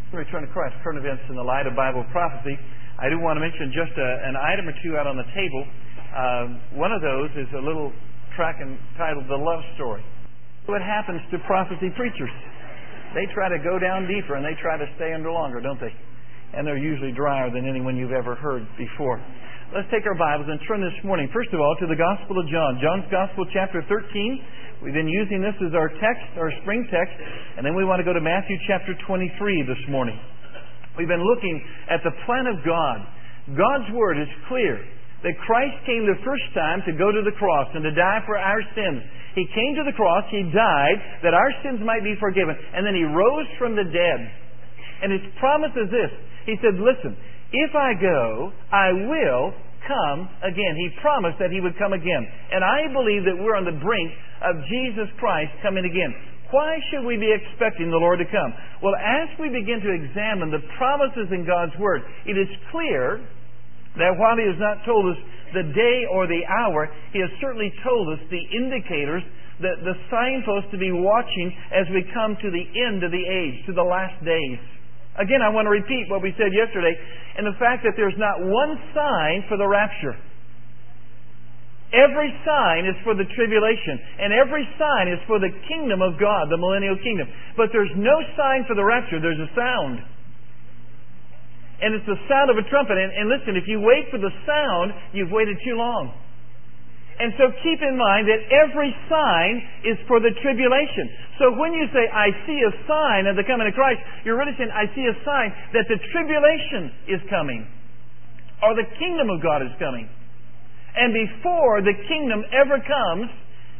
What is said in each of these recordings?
Return to Christ, current events in the light of Bible prophecy. I do want to mention just an item or two out on the table. One of those is a little track entitled The Love Story. What happens to prophecy preachers? They try to go down deeper and they try to stay under longer, don't they? And they're usually drier than anyone you've ever heard before. Let's take our Bibles and turn this morning, first of all, to the Gospel of John. John's Gospel, chapter 13. We've been using this as our text, our spring text, and then we want to go to Matthew chapter 23 this morning. We've been looking at the plan of God. God's Word is clear that Christ came the first time to go to the cross and to die for our sins. He came to the cross, He died, that our sins might be forgiven, and then He rose from the dead. And His promise is this. He said, listen, if I go, I will come again. He promised that He would come again. And I believe that we're on the brink of Jesus Christ coming again. Why should we be expecting the Lord to come? Well, as we begin to examine the promises in God's Word, it is clear that while He has not told us the day or the hour, He has certainly told us the indicators, the signposts to be watching as we come to the end of the age, to the last days. Again, I want to repeat what we said yesterday, and the fact that there's not one sign for the rapture. Every sign is for the tribulation, and every sign is for the kingdom of God, the millennial kingdom. But there's no sign for the rapture. There's a sound. And it's the sound of a trumpet. And listen, if you wait for the sound, you've waited too long. And so keep in mind that every sign is for the tribulation. So when you say, I see a sign of the coming of Christ, you're really saying, I see a sign that the tribulation is coming. Or the kingdom of God is coming. And before the kingdom ever comes,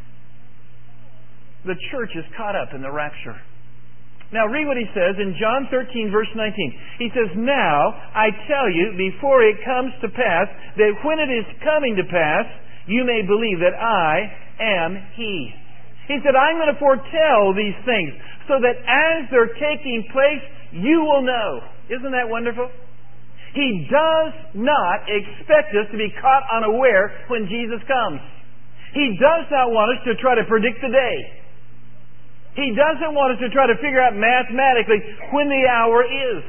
the church is caught up in the rapture. Now read what he says in John 13 verse 19. He says, now I tell you, before it comes to pass, that when it is coming to pass, you may believe that I am He. He said, I'm going to foretell these things so that as they're taking place, you will know. Isn't that wonderful? He does not expect us to be caught unaware when Jesus comes. He does not want us to try to predict the day. He doesn't want us to try to figure out mathematically when the hour is.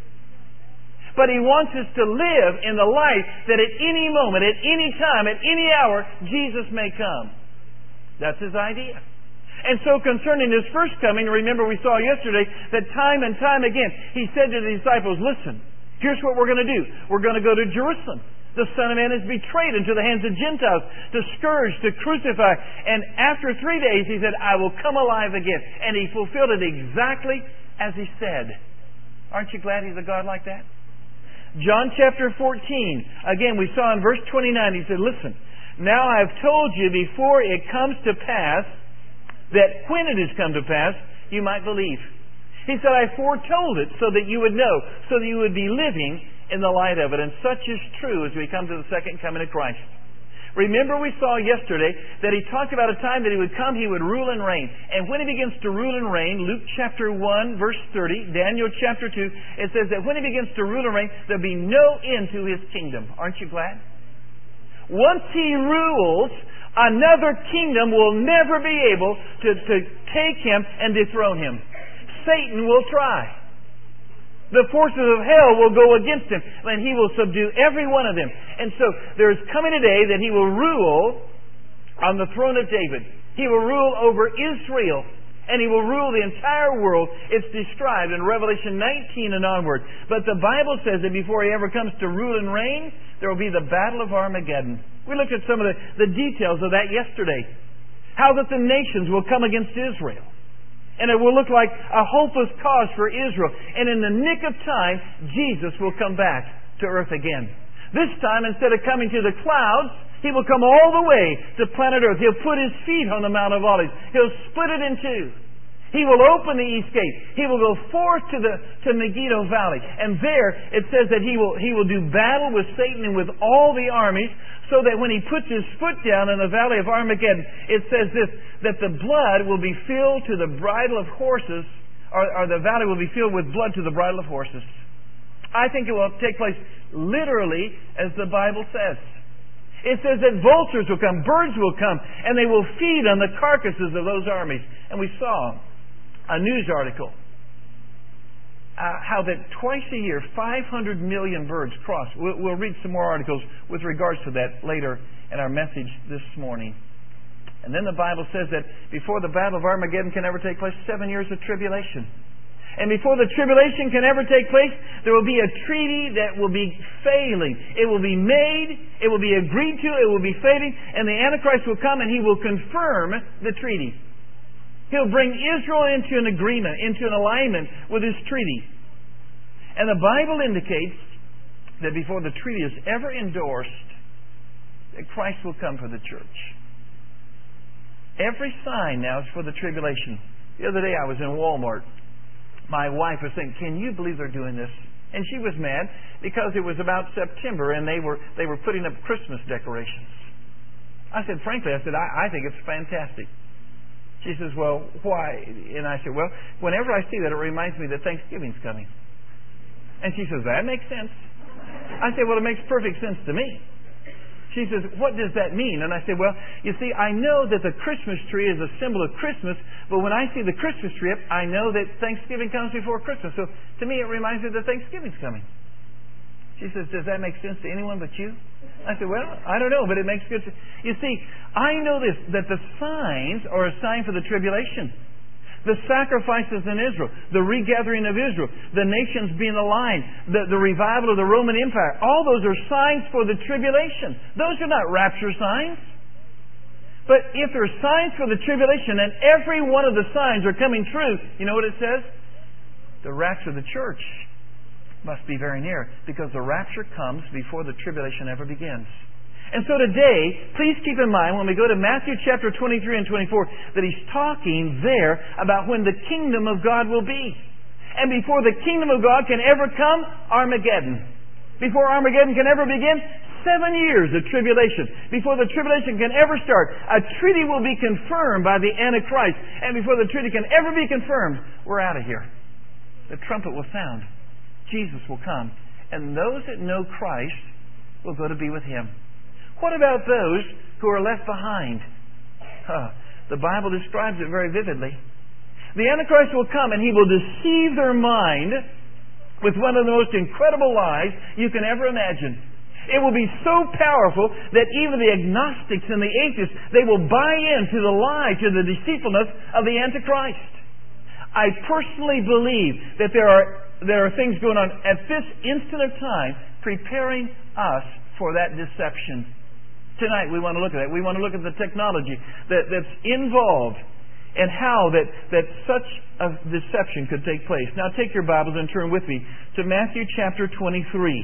But He wants us to live in the life that at any moment, at any time, at any hour, Jesus may come. That's His idea. And so concerning His first coming, remember we saw yesterday that time and time again He said to the disciples, listen, here's what we're going to do. We're going to go to Jerusalem. The Son of Man is betrayed into the hands of Gentiles, to scourge, to crucify. And after 3 days, He said, I will come alive again. And He fulfilled it exactly as He said. Aren't you glad He's a God like that? John chapter 14. Again, we saw in verse 29, He said, listen, now I have told you before it comes to pass, that when it has come to pass, you might believe. He said, I foretold it so that you would know, so that you would be living in the light of it. And such is true as we come to the second coming of Christ. Remember we saw yesterday that He talked about a time that He would come, He would rule and reign. And when He begins to rule and reign, Luke chapter 1 verse 30, Daniel chapter 2, it says that when He begins to rule and reign, there'll be no end to His kingdom. Aren't you glad? Once He rules, another kingdom will never be able to take Him and dethrone Him. Satan will try. The forces of hell will go against Him, and he will subdue every one of them. And so there is coming a day that He will rule on the throne of David. He will rule over Israel, and He will rule the entire world. It's described in Revelation 19 and onward. But the Bible says that before He ever comes to rule and reign, there will be the battle of Armageddon. We looked at some of the details of that yesterday. How that the nations will come against Israel. And it will look like a hopeless cause for Israel. And in the nick of time, Jesus will come back to earth again. This time, instead of coming to the clouds, He will come all the way to planet Earth. He'll put His feet on the Mount of Olives. He'll split it in two. He will open the east gate. He will go forth to Megiddo Valley. And there, it says that He will do battle with Satan and with all the armies, so that when He puts His foot down in the valley of Armageddon, it says this, that the blood will be filled to the bridle of horses, or the valley will be filled with blood to the bridle of horses. I think it will take place literally as the Bible says. It says that vultures will come, birds will come, and they will feed on the carcasses of those armies. And we saw a news article how that twice a year 500 million birds cross. We'll read some more articles with regards to that later in our message this morning. And then the Bible says that before the Battle of Armageddon can ever take place, 7 years of tribulation. And before the tribulation can ever take place, there will be a treaty that will be failing. It will be made, it will be agreed to, it will be failing, and the Antichrist will come and he will confirm the treaty. He'll bring Israel into an agreement, into an alignment with his treaty. And the Bible indicates that before the treaty is ever endorsed, that Christ will come for the church. Every sign now is for the tribulation. The other day I was in Walmart. My wife was saying, "Can you believe they're doing this?" And she was mad because it was about September and they were putting up Christmas decorations. I said, frankly, I think it's fantastic. She says, "Well, why?" And I said, "Well, whenever I see that, it reminds me that Thanksgiving's coming." And she says, "That makes sense." I said, "Well, it makes perfect sense to me." She says, "What does that mean?" And I said, "Well, you see, I know that the Christmas tree is a symbol of Christmas, but when I see the Christmas tree up, I know that Thanksgiving comes before Christmas. So to me, it reminds me that Thanksgiving's coming." She says, "Does that make sense to anyone but you?" I said, "Well, I don't know, but it makes good sense." You see, I know this, that the signs are a sign for the tribulation. The sacrifices in Israel, the regathering of Israel, the nations being aligned, the revival of the Roman Empire, all those are signs for the tribulation. Those are not rapture signs. But if there are signs for the tribulation and every one of the signs are coming true, you know what it says? The rapture of the church must be very near, because the rapture comes before the tribulation ever begins. And so today, please keep in mind when we go to Matthew chapter 23 and 24 that he's talking there about when the kingdom of God will be. And before the kingdom of God can ever come, Armageddon. Before Armageddon can ever begin, 7 years of tribulation. Before the tribulation can ever start, a treaty will be confirmed by the Antichrist. And before the treaty can ever be confirmed, we're out of here. The trumpet will sound. Jesus will come. And those that know Christ will go to be with Him. What about those who are left behind? The Bible describes it very vividly. The Antichrist will come and he will deceive their mind with one of the most incredible lies you can ever imagine. It will be so powerful that even the agnostics and the atheists, they will buy into the lie, to the deceitfulness of the Antichrist. I personally believe that there are things going on at this instant of time preparing us for that deception. Tonight we want to look at that. We want to look at the technology that's involved and how that such a deception could take place. Now take your Bibles and turn with me to Matthew chapter 23.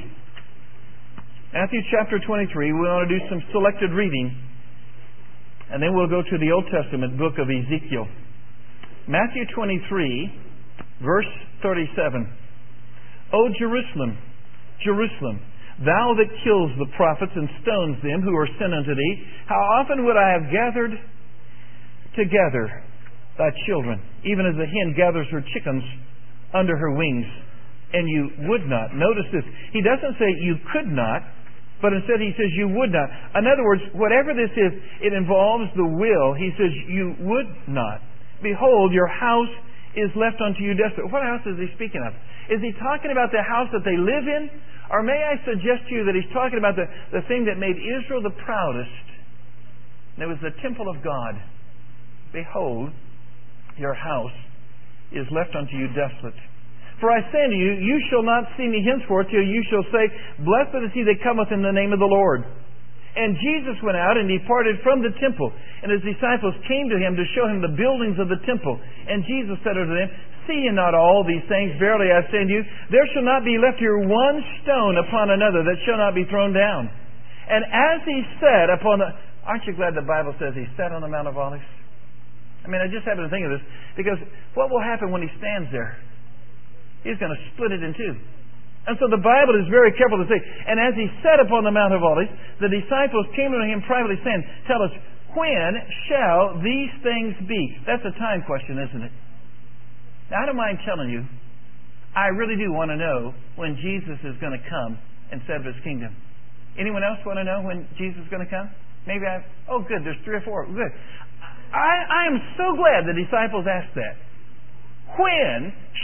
Matthew chapter 23, we want to do some selected reading. And then we'll go to the Old Testament book of Ezekiel. Matthew 23, verse 37. "O Jerusalem, Jerusalem, thou that kills the prophets and stones them who are sent unto thee, how often would I have gathered together thy children, even as a hen gathers her chickens under her wings, and you would not." Notice this. He doesn't say you could not, but instead he says you would not. In other words, whatever this is, it involves the will. He says you would not. "Behold, your house is left unto you desolate." What house is he speaking of? Is he talking about the house that they live in? Or may I suggest to you that he's talking about the thing that made Israel the proudest? And it was the temple of God. "Behold, your house is left unto you desolate. For I say unto you, you shall not see me henceforth till you shall say, Blessed is he that cometh in the name of the Lord." And Jesus went out and departed from the temple, and his disciples came to him to show him the buildings of the temple. And Jesus said unto them, "See ye not all these things? Verily I say unto you, there shall not be left here one stone upon another that shall not be thrown down." And as he sat upon the... Aren't you glad the Bible says he sat on the Mount of Olives? I mean, I just happen to think of this, because what will happen when he stands there? He's going to split it in two. And so the Bible is very careful to say, and as he sat upon the Mount of Olives, the disciples came to him privately saying, "Tell us, when shall these things be?" That's a time question, isn't it? Now, I don't mind telling you, I really do want to know when Jesus is going to come and set up His kingdom. Anyone else want to know when Jesus is going to come? Maybe oh good, there's 3 or 4. Good. I am so glad the disciples asked that. When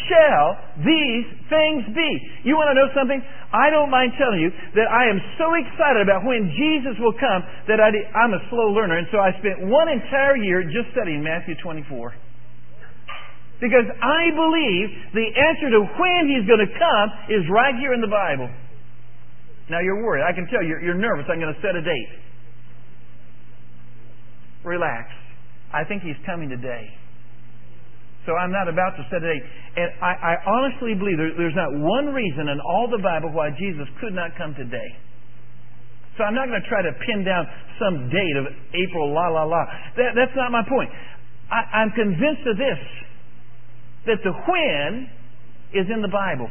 shall these things be. You want to know something? I don't mind telling you that I am so excited about when Jesus will come that I'm a slow learner. And so I spent one entire year just studying Matthew 24. Because I believe the answer to when He's going to come is right here in the Bible. Now you're worried. I can tell you're nervous. I'm going to set a date. Relax. I think He's coming today. So I'm not about to set a date. And I honestly believe there's not one reason in all the Bible why Jesus could not come today. So I'm not going to try to pin down some date of April, That's not my point. I'm convinced of this, that the when is in the Bible.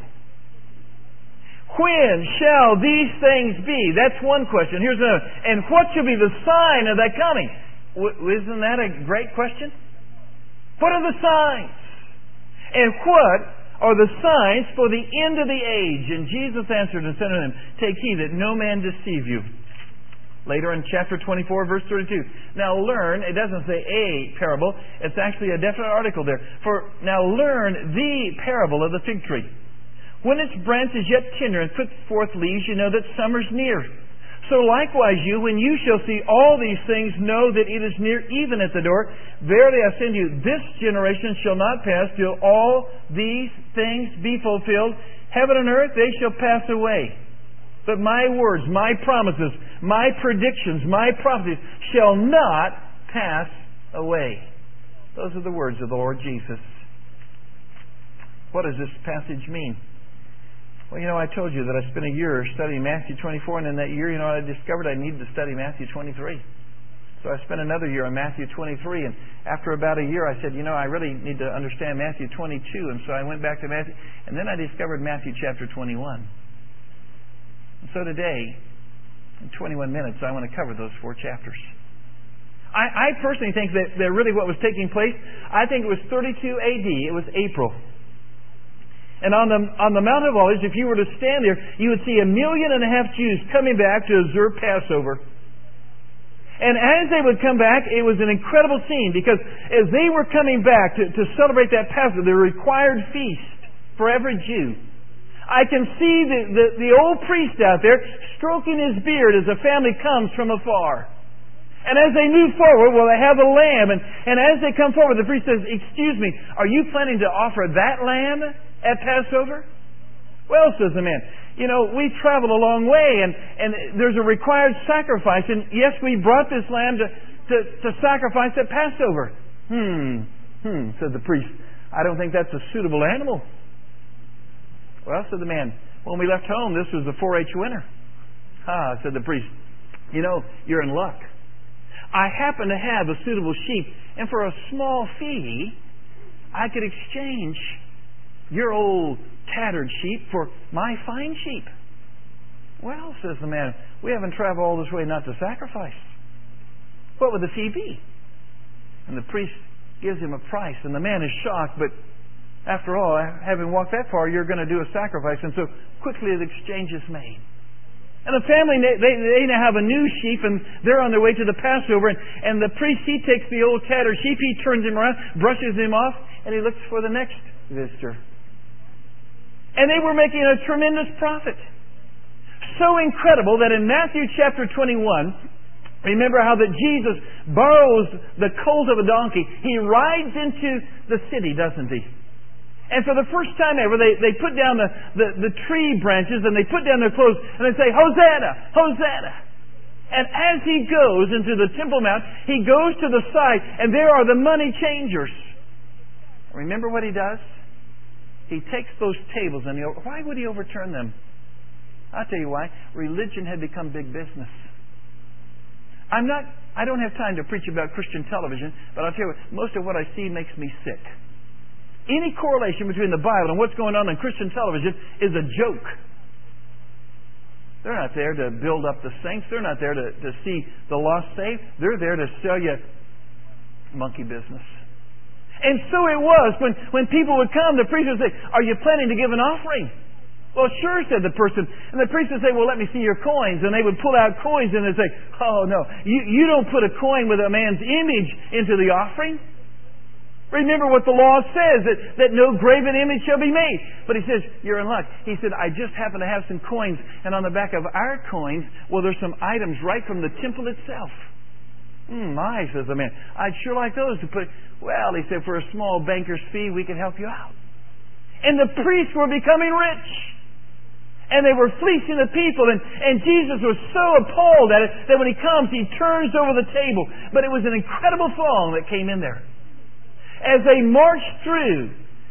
When shall these things be? That's one question. Here's another. And what shall be the sign of that coming? Isn't that a great question? What are the signs? And what are the signs for the end of the age? And Jesus answered and said to them, take heed that no man deceive you. Later in chapter 24, verse 32. Now learn, it doesn't say a parable, it's actually a definite article there. For now learn the parable of the fig tree. When its branch is yet tender and puts forth leaves, you know that summer's near. So likewise you, when you shall see all these things, know that it is near, even at the door. Verily I say to you, this generation shall not pass till all these things be fulfilled. Heaven and earth, they shall pass away. But my words, my promises, my predictions, my prophecies shall not pass away. Those are the words of the Lord Jesus. What does this passage mean? Well, I told you that I spent a year studying Matthew 24, and in that year, I discovered I needed to study Matthew 23. So I spent another year on Matthew 23, and after about a year, I said, I really need to understand Matthew 22, and so I went back to Matthew, and then I discovered Matthew chapter 21. And so today, in 21 minutes, I want to cover those 4 chapters. I personally think that really what was taking place, I think it was 32 AD. It was April. And on the Mount of Olives, if you were to stand there, you would see 1.5 million Jews coming back to observe Passover. And as they would come back, it was an incredible scene, because as they were coming back to celebrate that Passover, the required feast for every Jew, I can see the old priest out there stroking his beard as the family comes from afar. And as they move forward, they have a lamb. And as they come forward, the priest says, excuse me, are you planning to offer that lamb at Passover? Well, says the man, we traveled a long way, and there's a required sacrifice, and yes, we brought this lamb to sacrifice at Passover. Said the priest, I don't think that's a suitable animal. Well, said the man, when we left home, this was the 4-H winter. Said the priest, you're in luck. I happen to have a suitable sheep, and for a small fee, I could exchange your old tattered sheep for my fine sheep. Well, says the man, we haven't traveled all this way not to sacrifice. What would the fee be? And the priest gives him a price, and the man is shocked, but after all, having walked that far, you're going to do a sacrifice. And so quickly the exchange is made. And the family, they now have a new sheep, and they're on their way to the Passover, and the priest, he takes the old tattered sheep, he turns him around, brushes him off, and he looks for the next visitor. And they were making a tremendous profit. So incredible that in Matthew chapter 21, remember how that Jesus borrows the colt of a donkey. He rides into the city, doesn't he? And for the first time ever, they put down the tree branches, and they put down their clothes, and they say, Hosanna! Hosanna! And as he goes into the Temple Mount, he goes to the side, and there are the money changers. Remember what he does? He takes those tables, and why would he overturn them? I'll tell you why. Religion had become big business. I don't have time to preach about Christian television, but I'll tell you what, most of what I see makes me sick. Any correlation between the Bible and what's going on Christian television is a joke. They're not there to build up the saints. They're not there to see the lost saved. They're there to sell you monkey business. And so it was when people would come, the priest would say, are you planning to give an offering? Well, sure, said the person. And the priest would say, well, let me see your coins. And they would pull out coins, and they'd say, oh, no, you don't put a coin with a man's image into the offering. Remember what the law says, that no graven image shall be made. But he says, you're in luck. He said, I just happen to have some coins, and on the back of our coins, well, there's some items right from the temple itself. My, says the man, I'd sure like those to put. Well, he said, for a small banker's fee, we can help you out. And the priests were becoming rich. And they were fleecing the people. And Jesus was so appalled at it that when he comes, he turns over the table. But it was an incredible song that came in there. As they marched through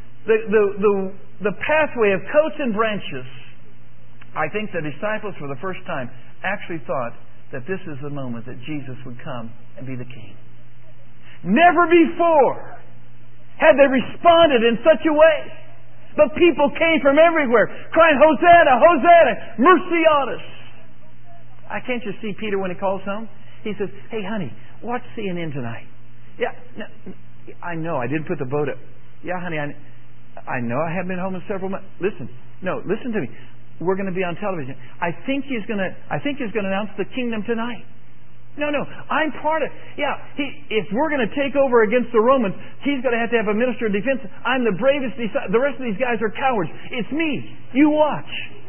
the pathway of coats and branches, I think the disciples for the first time actually thought that this is the moment that Jesus would come and be the king. Never before had they responded in such a way. But people came from everywhere crying, Hosanna, Hosanna, mercy on us. Can't you see Peter when he calls home? He says, hey, honey, watch CNN tonight. Yeah, no, I know, I didn't put the boat up. Yeah, honey, I know I haven't been home in several months. Listen to me. We're going to be on television. I think he's going to announce the kingdom tonight. No, I'm part of it. Yeah, if we're going to take over against the Romans, he's going to have a minister of defense. I'm the bravest. The rest of these guys are cowards. It's me. You watch.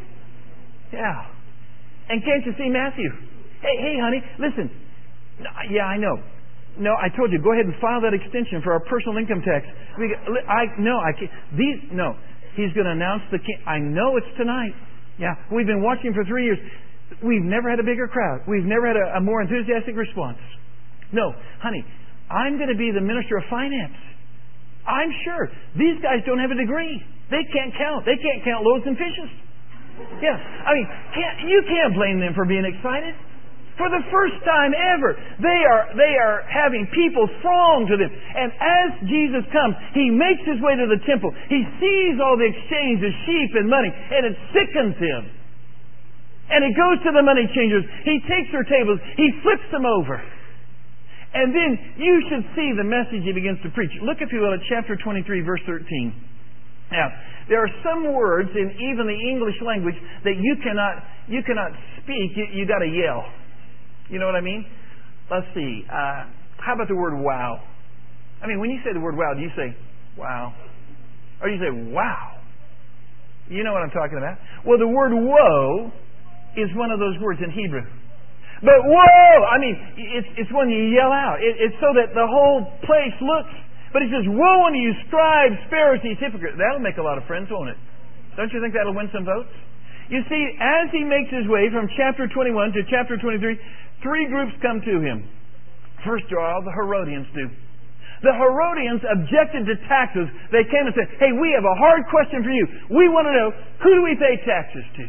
Yeah. And can't you see Matthew? Hey, honey, listen. Yeah, I know. No, I told you, go ahead and file that extension for our personal income tax. I can't. He's going to announce the king. I know it's tonight. Yeah, we've been watching for 3 years. We've never had a bigger crowd. We've never had a more enthusiastic response. No, honey, I'm going to be the minister of finance. I'm sure these guys don't have a degree. They can't count. They can't count loaves and fishes. Yeah, I mean, you can't blame them for being excited. For the first time ever, they are having people throng to them. And as Jesus comes, He makes His way to the temple. He sees all the exchange of sheep and money, and it sickens Him. And He goes to the money changers. He takes their tables. He flips them over. And then you should see the message He begins to preach. Look, if you will, at chapter 23, verse 13. Now, there are some words in even the English language that you cannot speak. You got to yell. You know what I mean? Let's see. How about the word wow? I mean, when you say the word wow, do you say wow? Or do you say wow? You know what I'm talking about? Well, the word woe is one of those words in Hebrew. But whoa! I mean, it's when you yell out. It's so that the whole place looks. But He says, woe unto you, scribes, Pharisees, hypocrites. That'll make a lot of friends, won't it? Don't you think that'll win some votes? You see, as He makes His way from chapter 21 to chapter 23, three groups come to Him. First of all, the Herodians do. The Herodians objected to taxes. They came and said, hey, we have a hard question for you. We want to know, who do we pay taxes to?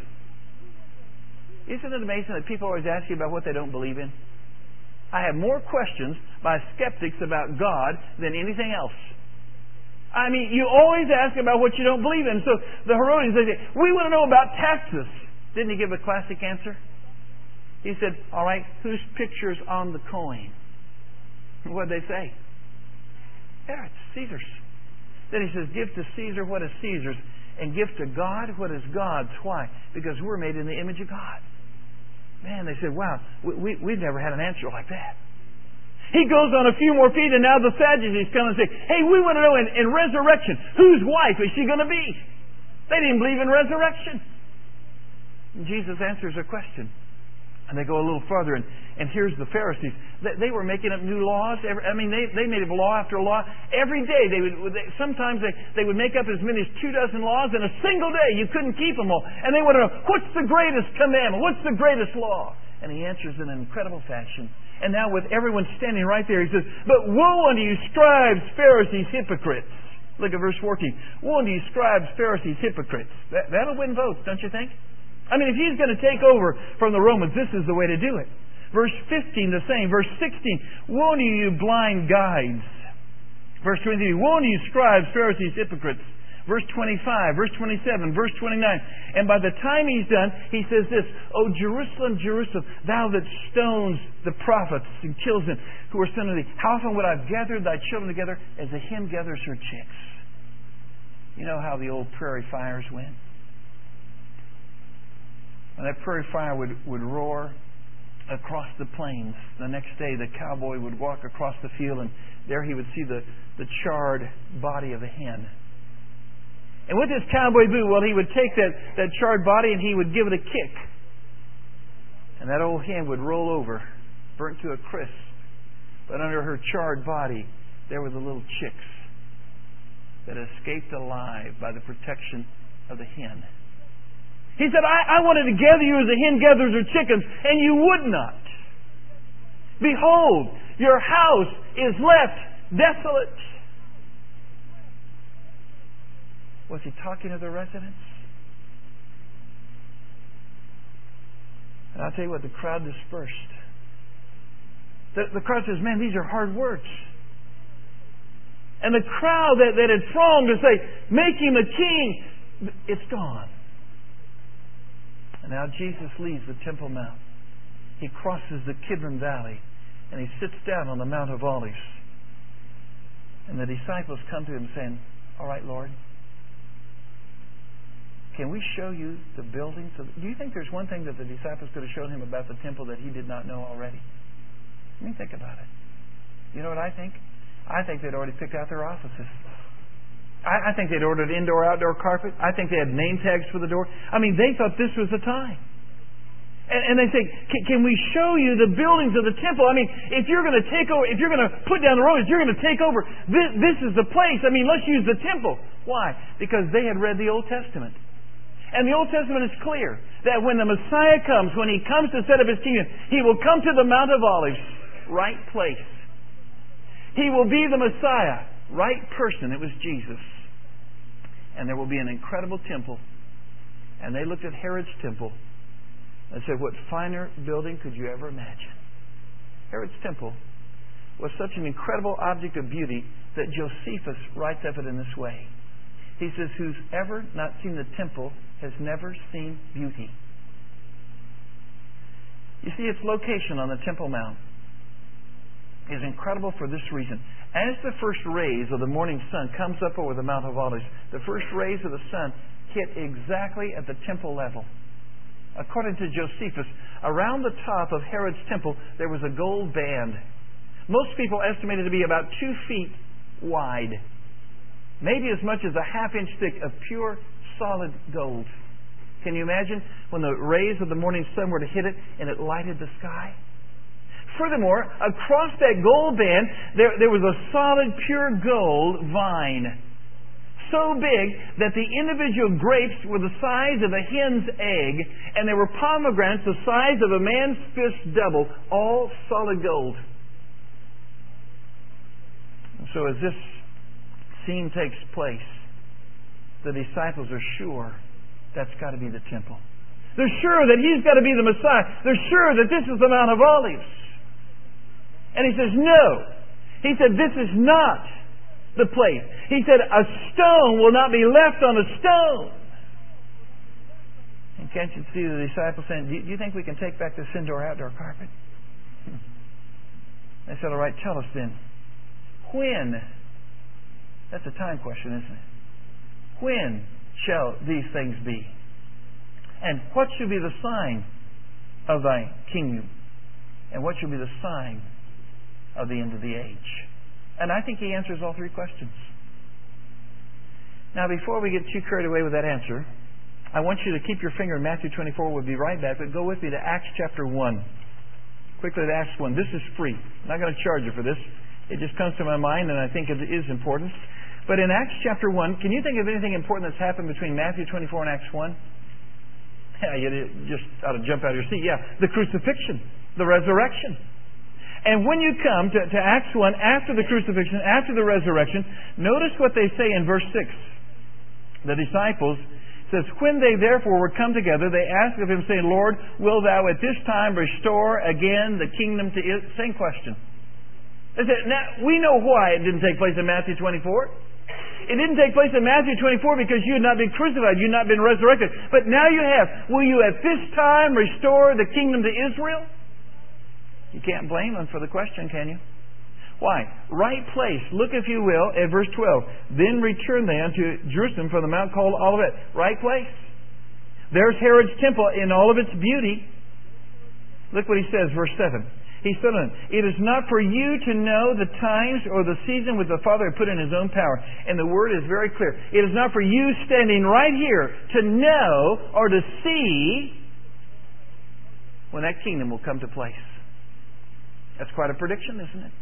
Isn't it amazing that people always ask you about what they don't believe in? I have more questions by skeptics about God than anything else. I mean, you always ask about what you don't believe in. So the Herodians, they say, we want to know about taxes. Didn't He give a classic answer? He said, all right, whose picture's on the coin? What did they say? Yeah, it's Caesar's. Then He says, give to Caesar what is Caesar's, and give to God what is God's. Why? Because we're made in the image of God. Man, they said, wow, we've never had an answer like that. He goes on a few more feet, and now the Sadducees come and say, hey, we want to know in resurrection, whose wife is she going to be? They didn't believe in resurrection. And Jesus answers their question. And they go a little further, and here's the Pharisees. They were making up new laws. I mean, they made up law after law. Every day, sometimes they would make up as many as 24 laws in a single day. You couldn't keep them all. And they would know, what's the greatest commandment? What's the greatest law? And He answers in an incredible fashion. And now with everyone standing right there, He says, but woe unto you, scribes, Pharisees, hypocrites. Look at verse 14. Woe unto you, scribes, Pharisees, hypocrites. That'll win votes, don't you think? I mean, if He's going to take over from the Romans, this is the way to do it. Verse 15, the same. Verse 16, woe unto you, blind guides. Verse 23, woe unto you, scribes, Pharisees, hypocrites. Verse 25, verse 27, verse 29. And by the time He's done, He says this, O Jerusalem, Jerusalem, thou that stones the prophets and kills them who are sent unto thee, how often would I have gathered thy children together as a hen gathers her chicks? You know how the old prairie fires went? When that prairie fire would roar, across the plains. The next day, the cowboy would walk across the field, and there he would see the charred body of a hen. And with this cowboy boot, well, he would take that charred body and he would give it a kick. And that old hen would roll over, burnt to a crisp. But under her charred body, there were the little chicks that escaped alive by the protection of the hen. He said, I wanted to gather you as a hen gathers her chickens, and you would not. Behold, your house is left desolate. Was he talking to the residents? And I'll tell you what, the crowd dispersed. The crowd says, man, these are hard words. And the crowd that had thronged to say, make him a king, it's gone. And now Jesus leaves the Temple Mount. He crosses the Kidron Valley, and he sits down on the Mount of Olives. And the disciples come to him saying, all right, Lord, can we show you the buildings? Do you think there's one thing that the disciples could have shown him about the temple that he did not know already? I mean, think about it. You know what I think? I think they'd already picked out their offices. I think they'd ordered indoor-outdoor carpet. I think they had name tags for the door. I mean, they thought this was the time. And they say, can we show you the buildings of the temple? I mean, if you're going to take over, if you're going to put down the road, if you're going to take over, this is the place. I mean, let's use the temple. Why? Because they had read the Old Testament. And the Old Testament is clear that when the Messiah comes, when He comes to set up His kingdom, He will come to the Mount of Olives, right place. He will be the Messiah, right person. It was Jesus. And there will be an incredible temple. And they looked at Herod's temple and said, what finer building could you ever imagine? Herod's temple was such an incredible object of beauty that Josephus writes of it in this way. He says, who's ever not seen the temple has never seen beauty. You see, its location on the Temple Mount is incredible for this reason. As the first rays of the morning sun comes up over the Mount of Olives, the first rays of the sun hit exactly at the temple level. According to Josephus, around the top of Herod's temple there was a gold band. Most people estimate it to be about 2 feet wide. Maybe as much as a half-inch thick of pure, solid gold. Can you imagine when the rays of the morning sun were to hit it and it lighted the sky? Furthermore, across that gold band, there was a solid, pure gold vine. So big that the individual grapes were the size of a hen's egg, and there were pomegranates the size of a man's fist double, all solid gold. So as this scene takes place, the disciples are sure that's got to be the temple. They're sure that He's got to be the Messiah. They're sure that this is the Mount of Olives. And He says, no. He said, this is not the place. He said, a stone will not be left on a stone. And can't you see the disciples saying, do you think we can take back this indoor-outdoor carpet? They said, all right, tell us then. When? That's a time question, isn't it? When shall these things be? And what should be the sign of thy kingdom? And what should be the sign of the end of the age? And I think He answers all 3 questions. Now, before we get too carried away with that answer, I want you to keep your finger in Matthew 24. We'll be right back, but go with me to Acts chapter 1. Quickly to Acts 1. This is free. I'm not going to charge you for this. It just comes to my mind, and I think it is important. But in Acts chapter 1, can you think of anything important that's happened between Matthew 24 and Acts 1? Yeah, you just ought to jump out of your seat. Yeah, the crucifixion, the resurrection. And when you come to Acts 1, after the crucifixion, after the resurrection, notice what they say in verse 6. The disciples says, when they therefore were come together, they asked of Him, saying, Lord, will Thou at this time restore again the kingdom to Israel? Same question. They said, now, we know why it didn't take place in Matthew 24. It didn't take place in Matthew 24 because you had not been crucified, you had not been resurrected. But now you have. Will you at this time restore the kingdom to Israel? You can't blame them for the question, can you? Why? Right place. Look, if you will, at verse 12. Then return they unto Jerusalem from the mount called Olivet. Right place. There's Herod's temple in all of its beauty. Look what he says, verse 7. He said unto them, it is not for you to know the times or the season which the Father had put in His own power. And the word is very clear. It is not for you standing right here to know or to see when that kingdom will come to place. That's quite a prediction, isn't it?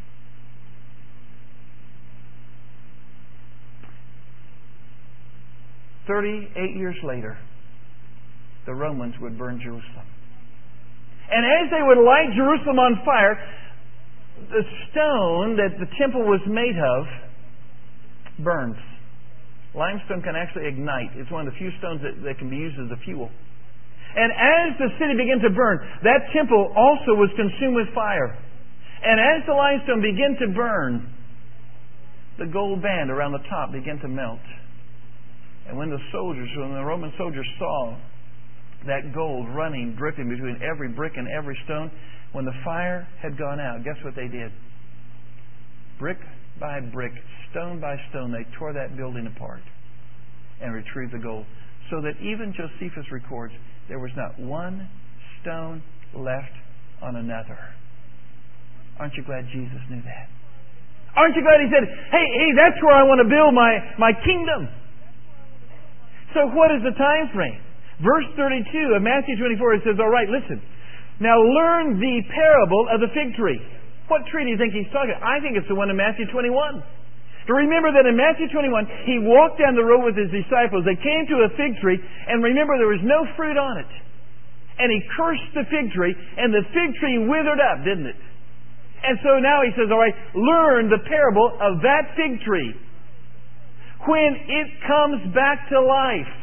"38 years later, the Romans would burn Jerusalem. And as they would light Jerusalem on fire, the stone that the temple was made of burns. Limestone can actually ignite. It's one of the few stones that can be used as a fuel. And as the city began to burn, that temple also was consumed with fire. And as the limestone began to burn, the gold band around the top began to melt. And when the Roman soldiers saw that gold running, dripping between every brick and every stone, when the fire had gone out, guess what they did? Brick by brick, stone by stone, they tore that building apart and retrieved the gold. So that even Josephus records, there was not one stone left on another. Aren't you glad Jesus knew that? Aren't you glad He said, hey, that's where I want to build my kingdom? So what is the time frame? Verse 32 of Matthew 24, it says, all right, listen. Now learn the parable of the fig tree. What tree do you think He's talking about? I think it's the one in Matthew 21. Remember that in Matthew 21, He walked down the road with His disciples. They came to a fig tree, and remember there was no fruit on it. And He cursed the fig tree, and the fig tree withered up, didn't it? And so now He says, all right, learn the parable of that fig tree. When it comes back to life.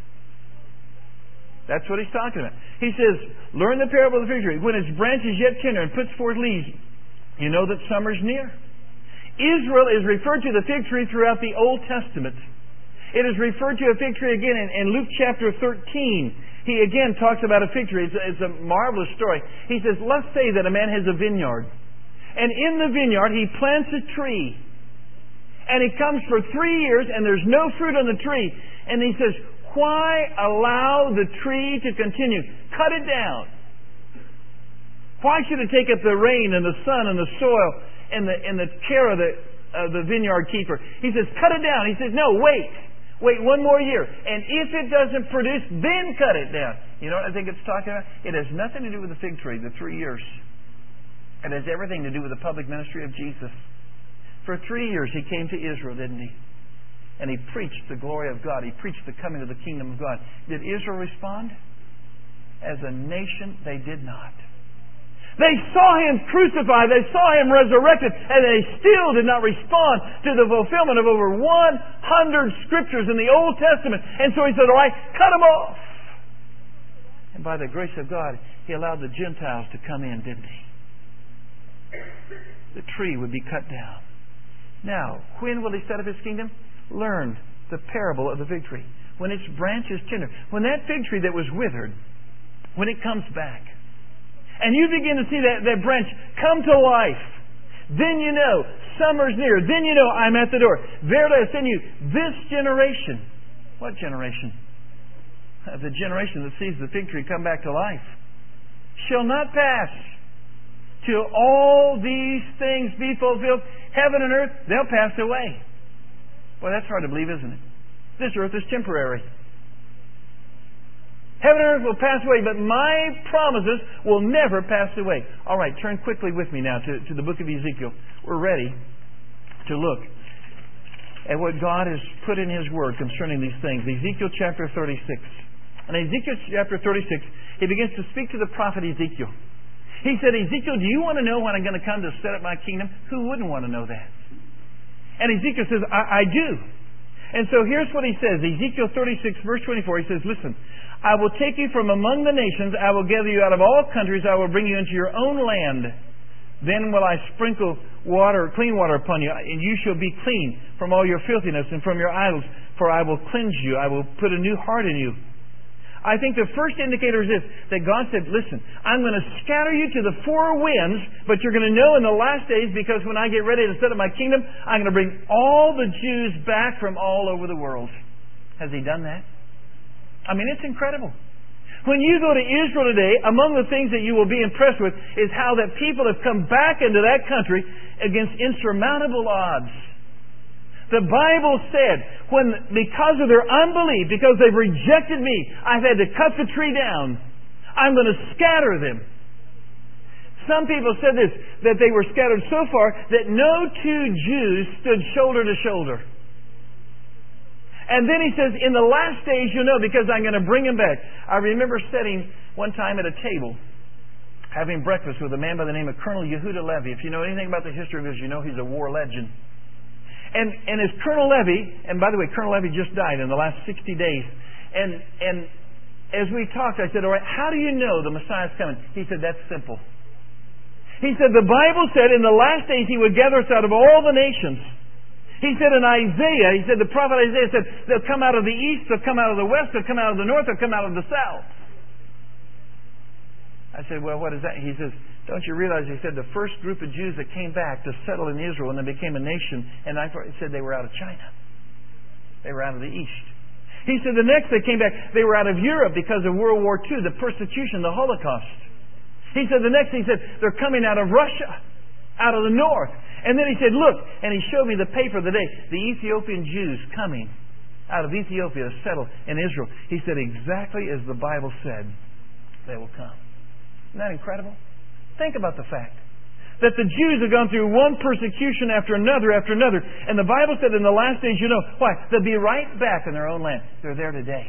That's what He's talking about. He says, learn the parable of the fig tree. When its branch is yet tender and puts forth leaves, you know that summer's near. Israel is referred to the fig tree throughout the Old Testament. It is referred to a fig tree again in Luke chapter 13. He again talks about a fig tree. It's a marvelous story. He says, let's say that a man has a vineyard. And in the vineyard, he plants a tree. And it comes for 3 years and there's no fruit on the tree. And he says, why allow the tree to continue? Cut it down. Why should it take up the rain and the sun and the soil and the care of the vineyard keeper? He says, cut it down. He says, no, wait. Wait 1 more year. And if it doesn't produce, then cut it down. You know what I think it's talking about? It has nothing to do with the fig tree, the 3 years. It has everything to do with the public ministry of Jesus. For 3 years He came to Israel, didn't He? And He preached the glory of God. He preached the coming of the kingdom of God. Did Israel respond? As a nation, they did not. They saw Him crucified. They saw Him resurrected. And they still did not respond to the fulfillment of over 100 scriptures in the Old Testament. And so He said, all right, cut them off. And by the grace of God, He allowed the Gentiles to come in, didn't He? The tree would be cut down. Now, when will He set up His kingdom? Learn the parable of the fig tree. When its branch is tender. When that fig tree that was withered, when it comes back, and you begin to see that branch come to life, then you know summer's near. Then you know I'm at the door. Verily I say to you, this generation. What generation? The generation that sees the fig tree come back to life shall not pass till all these things be fulfilled. Heaven and earth, they'll pass away. Well, that's hard to believe, isn't it? This earth is temporary. Heaven and earth will pass away, but my promises will never pass away. All right, turn quickly with me now to the book of Ezekiel. We're ready to look at what God has put in His Word concerning these things. Ezekiel chapter 36. In Ezekiel chapter 36, He begins to speak to the prophet Ezekiel. He said, Ezekiel, do you want to know when I'm going to come to set up my kingdom? Who wouldn't want to know that? And Ezekiel says, I do. And so here's what he says. Ezekiel 36, verse 24, he says, listen, I will take you from among the nations. I will gather you out of all countries. I will bring you into your own land. Then will I sprinkle clean water upon you, and you shall be clean from all your filthiness and from your idols. For I will cleanse you. I will put a new heart in you. I think the first indicator is this, that God said, listen, I'm going to scatter you to the 4 winds, but you're going to know in the last days, because when I get ready to set up my kingdom, I'm going to bring all the Jews back from all over the world. Has He done that? I mean, it's incredible. When you go to Israel today, among the things that you will be impressed with is how that people have come back into that country against insurmountable odds. The Bible said, because of their unbelief, because they've rejected me, I've had to cut the tree down. I'm going to scatter them. Some people said this, that they were scattered so far that no two Jews stood shoulder to shoulder. And then he says, in the last days you'll know, because I'm going to bring them back. I remember sitting one time at a table, having breakfast with a man by the name of Colonel Yehuda Levy. If you know anything about the history of Israel, you know he's a war legend. And as Colonel Levy, and by the way, Colonel Levy just died in the last 60 days. And as we talked, I said, all right, how do you know the Messiah's coming? He said, that's simple. He said, the Bible said in the last days He would gather us out of all the nations. He said in Isaiah, he said, the prophet Isaiah said, they'll come out of the east, they'll come out of the west, they'll come out of the north, they'll come out of the south. I said, well, what is that? He says, don't you realize, he said, the first group of Jews that came back to settle in Israel and they became a nation, and I said they were out of China. They were out of the east. He said the next they came back, they were out of Europe because of World War II, the persecution, the Holocaust. He said the next, he said, they're coming out of Russia, out of the north. And then he said, look, and he showed me the paper of the day, the Ethiopian Jews coming out of Ethiopia to settle in Israel. He said, exactly as the Bible said, they will come. Isn't that incredible? Think about the fact that the Jews have gone through one persecution after another, and the Bible said in the last days, you know, why? They'll be right back in their own land. They're there today.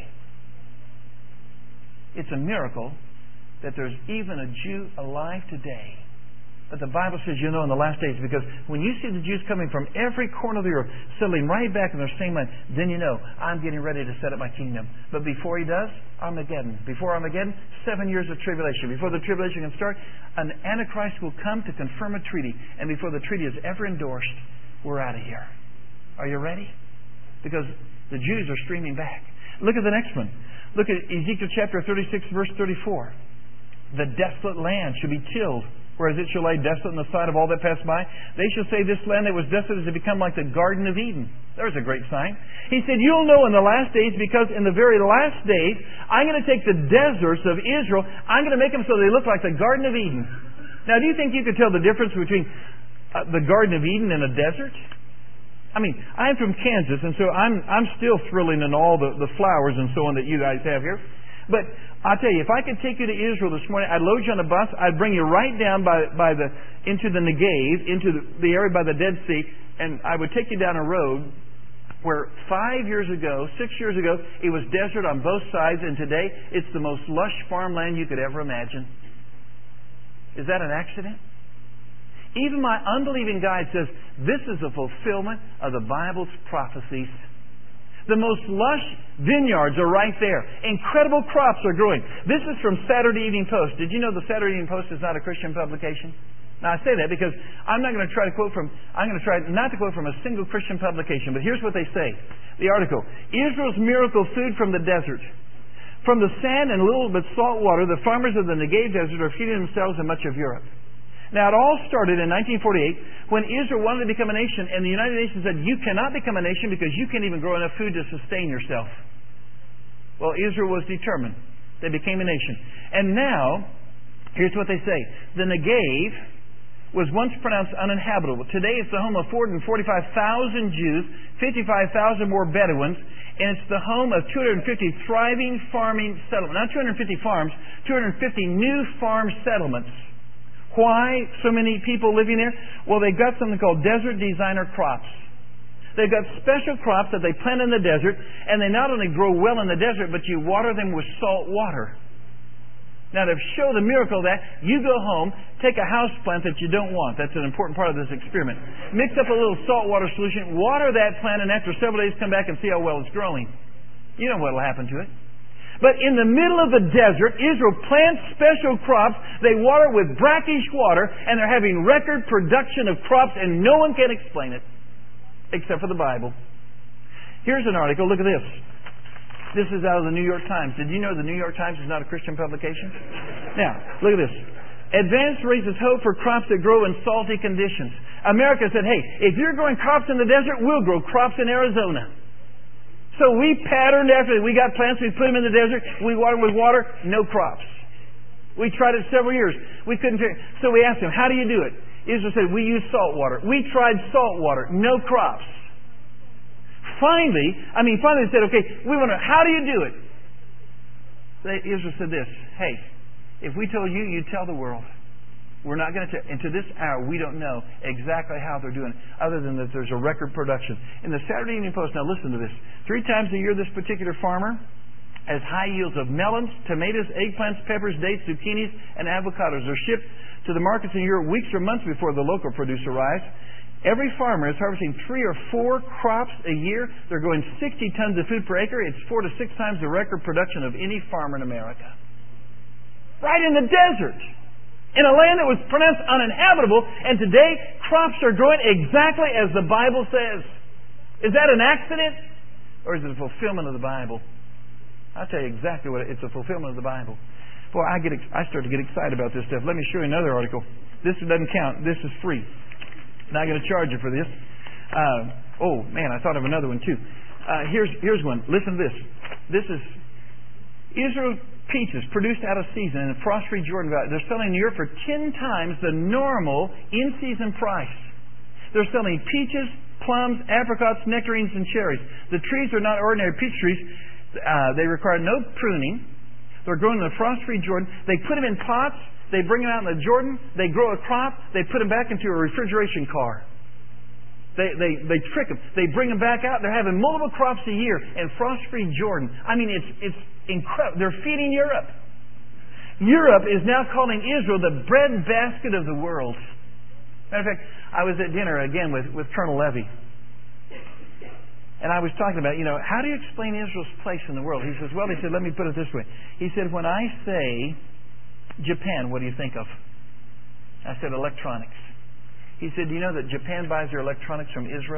It's a miracle that there's even a Jew alive today. But the Bible says, you know, in the last days, because when you see the Jews coming from every corner of the earth, settling right back in their same land, then you know, I'm getting ready to set up my kingdom. But before He does, Armageddon. Before Armageddon, 7 years of tribulation. Before the tribulation can start, an Antichrist will come to confirm a treaty. And before the treaty is ever endorsed, we're out of here. Are you ready? Because the Jews are streaming back. Look at the next one. Look at Ezekiel chapter 36, verse 34. The desolate land should be tilled, whereas it shall lie desolate in the sight of all that pass by. They shall say, this land that was desolate has become like the Garden of Eden. There's a great sign. He said, you'll know in the last days, because in the very last days, I'm going to take the deserts of Israel, I'm going to make them so they look like the Garden of Eden. Now, do you think you could tell the difference between the Garden of Eden and a desert? I mean, I'm from Kansas, and so I'm still thrilling in all the flowers and so on that you guys have here. But I'll tell you, if I could take you to Israel this morning, I'd load you on a bus, I'd bring you right down into the Negev, into the area by the Dead Sea, and I would take you down a road where 5 years ago, 6 years ago, it was desert on both sides, and today it's the most lush farmland you could ever imagine. Is that an accident? Even my unbelieving guide says, this is a fulfillment of the Bible's prophecies. The most lush vineyards are right there. Incredible crops are growing. This is from Saturday Evening Post. Did you know the Saturday Evening Post is not a Christian publication? Now I say that because I'm going to try not to quote from a single Christian publication, but here's what they say. The article, Israel's miracle food from the desert. From the sand and little but salt water, the farmers of the Negev desert are feeding themselves in much of Europe. Now, it all started in 1948 when Israel wanted to become a nation, and the United Nations said, you cannot become a nation because you can't even grow enough food to sustain yourself. Well, Israel was determined. They became a nation. And now, here's what they say. The Negev was once pronounced uninhabitable. Today, it's the home of 445,000 Jews, 55,000 more Bedouins, and it's the home of 250 thriving farming settlements. Not 250 farms, 250 new farm settlements. Why so many people living there? Well, they've got something called desert designer crops. They've got special crops that they plant in the desert, and they not only grow well in the desert, but you water them with salt water. Now, to show the miracle of that, you go home, take a house plant that you don't want. That's an important part of this experiment. Mix up a little salt water solution, water that plant, and after several days come back and see how well it's growing. You know what will happen to it. But in the middle of the desert, Israel plants special crops. They water with brackish water, and they're having record production of crops, and no one can explain it except for the Bible. Here's an article. Look at this. This is out of the New York Times. Did you know the New York Times is not a Christian publication? Now, look at this. Advance raises hope for crops that grow in salty conditions. America said, hey, if you're growing crops in the desert, we'll grow crops in Arizona. So we patterned after it. We got plants, we put them in the desert, we watered with water, no crops. We tried it several years. We couldn't figure it. So we asked him, how do you do it? Israel said, we use salt water. We tried salt water, no crops. Finally they said, okay, we want to, how do you do it? Israel said this, hey, if we told you, you'd tell the world. We're not going to tell. And to this hour, we don't know exactly how they're doing it, other than that there's a record production. In the Saturday Evening Post, now listen to this. 3 times a year, this particular farmer has high yields of melons, tomatoes, eggplants, peppers, dates, zucchinis, and avocados. They're shipped to the markets in Europe weeks or months before the local produce arrives. Every farmer is harvesting 3 or 4 crops a year. They're growing 60 tons of food per acre. It's 4 to 6 times the record production of any farmer in America. Right in the desert. In a land that was pronounced uninhabitable, and today crops are growing exactly as the Bible says. Is that an accident? Or is it a fulfillment of the Bible? I'll tell you exactly what it's a fulfillment of the Bible. Boy, I start to get excited about this stuff. Let me show you another article. This doesn't count. This is free. Not going to charge you for this. Oh, man, I thought of another one too. Here's one. Listen to this. This is Israel peaches produced out of season in the frost-free Jordan Valley. They're selling in Europe for 10 times the normal in-season price. They're selling peaches, plums, apricots, nectarines, and cherries. The trees are not ordinary peach trees. They require no pruning. They're grown in the frost-free Jordan. They put them in pots. They bring them out in the Jordan. They grow a crop. They put them back into a refrigeration car. They trick them. They bring them back out. They're having multiple crops a year in frost-free Jordan. I mean, it's incredible. They're feeding Europe. Europe is now calling Israel the breadbasket of the world. Matter of fact, I was at dinner again with Colonel Levy. And I was talking about, how do you explain Israel's place in the world? He says, let me put it this way. He said, when I say Japan, what do you think of? I said, electronics. He said, do you know that Japan buys their electronics from Israel?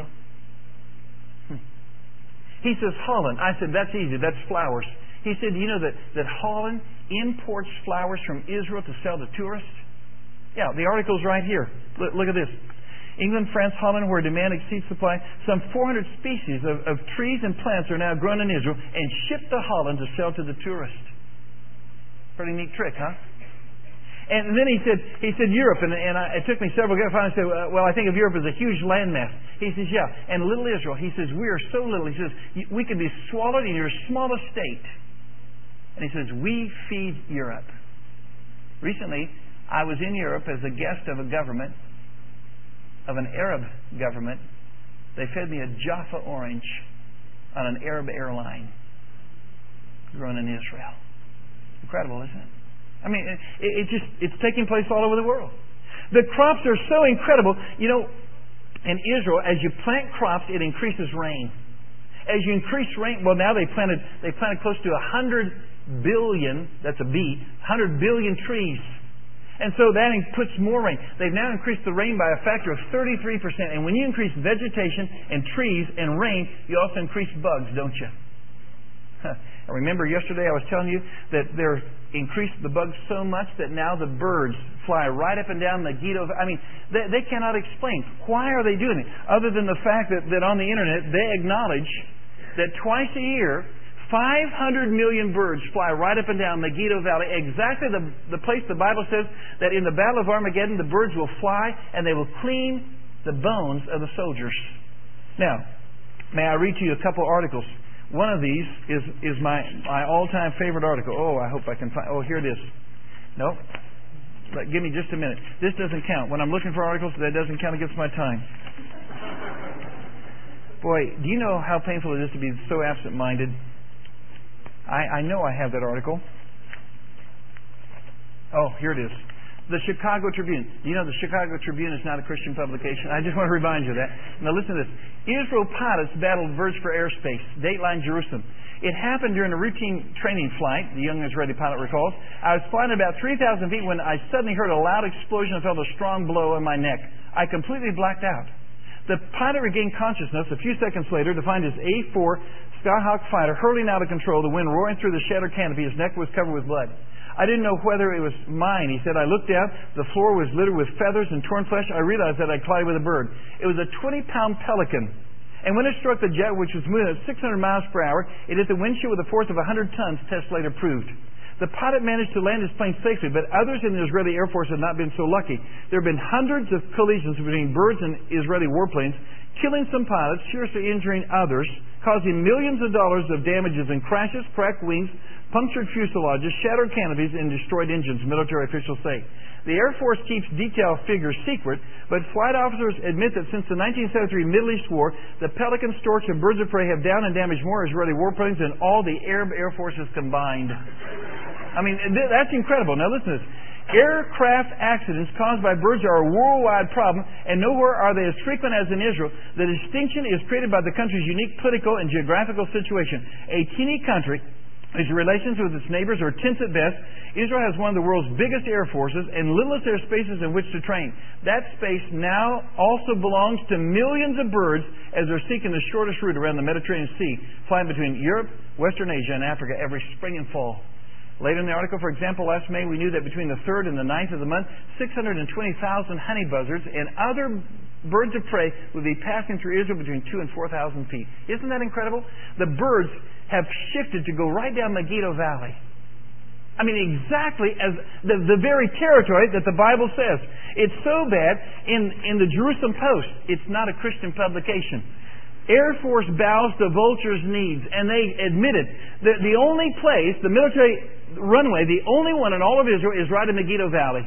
He says, Holland. I said, that's easy. That's flowers. He said, do you know that Holland imports flowers from Israel to sell to tourists? Yeah, the article's right here. Look at this. England, France, Holland, where demand exceeds supply, some 400 species of trees and plants are now grown in Israel and shipped to Holland to sell to the tourist. Pretty neat trick, huh? And then he said Europe, and it took me several guys. Finally, I said, well, I think of Europe as a huge landmass. He says, yeah, and little Israel. He says, we are so little. He says, we could be swallowed in your smallest state. And he says, we feed Europe. Recently, I was in Europe as a guest of a government, of an Arab government. They fed me a Jaffa orange on an Arab airline grown in Israel. Incredible, isn't it? I mean, it's taking place all over the world. The crops are so incredible. In Israel, as you plant crops, it increases rain. As you increase rain, well, now they planted close to 100 billion, that's a B, 100 billion trees. And so that puts more rain. They've now increased the rain by a factor of 33%. And when you increase vegetation and trees and rain, you also increase bugs, don't you? I remember yesterday I was telling you that they're increased the bugs so much that now the birds fly right up and down Megiddo. I mean, they cannot explain. Why are they doing it? Other than the fact that on the internet they acknowledge that twice a year 500 million birds fly right up and down Megiddo Valley, exactly the place the Bible says that in the Battle of Armageddon the birds will fly and they will clean the bones of the soldiers. Now, may I read to you a couple articles? One of these is my all-time favorite article. Oh, I hope I can find... Oh, here it is. No. But give me just a minute. This doesn't count. When I'm looking for articles, that doesn't count against my time. Boy, do you know how painful it is to be so absent-minded? I know I have that article. Oh, here it is. The Chicago Tribune. Do you know the Chicago Tribune is not a Christian publication? I just want to remind you of that. Now listen to this. Israel pilots battled birds for airspace. Dateline Jerusalem. It happened during a routine training flight, the young Israeli pilot recalls. I was flying about 3,000 feet when I suddenly heard a loud explosion and felt a strong blow on my neck. I completely blacked out. The pilot regained consciousness a few seconds later to find his A-4 Skyhawk fighter hurtling out of control, the wind roaring through the shattered canopy. His neck was covered with blood. I didn't know whether it was mine. He said, I looked down. The floor was littered with feathers and torn flesh. I realized that I collided with a bird. It was a 20-pound pelican. And when it struck the jet, which was moving at 600 miles per hour, it hit the windshield with a force of 100 tons, tests later proved. The pilot managed to land his plane safely, but others in the Israeli Air Force have not been so lucky. There have been hundreds of collisions between birds and Israeli warplanes, killing some pilots, seriously injuring others, causing millions of dollars of damages in crashes, cracked wings, punctured fuselages, shattered canopies, and destroyed engines, military officials say. The Air Force keeps detailed figures secret, but flight officers admit that since the 1973 Middle East War, the pelicans, storks, and birds of prey have downed and damaged more Israeli warplanes than all the Arab Air Forces combined. I mean, that's incredible. Now listen to this. Aircraft accidents caused by birds are a worldwide problem, and nowhere are they as frequent as in Israel. The distinction is created by the country's unique political and geographical situation. A teeny country whose relations with its neighbors are tense at best, Israel has one of the world's biggest air forces and limitless air spaces in which to train. That space now also belongs to millions of birds as they're seeking the shortest route around the Mediterranean Sea, flying between Europe, Western Asia, and Africa every spring and fall. Later in the article, for example, last May, we knew that between the 3rd and the 9th of the month, 620,000 honey buzzards and other birds of prey would be passing through Israel between 2,000 and 4,000 feet. Isn't that incredible? The birds have shifted to go right down Megiddo Valley. I mean, exactly as the very territory that the Bible says. It's so bad, in the Jerusalem Post, it's not a Christian publication, Air Force bows to vultures' needs, and they admitted that the only place, the military runway, the only one in all of Israel is right in Megiddo Valley.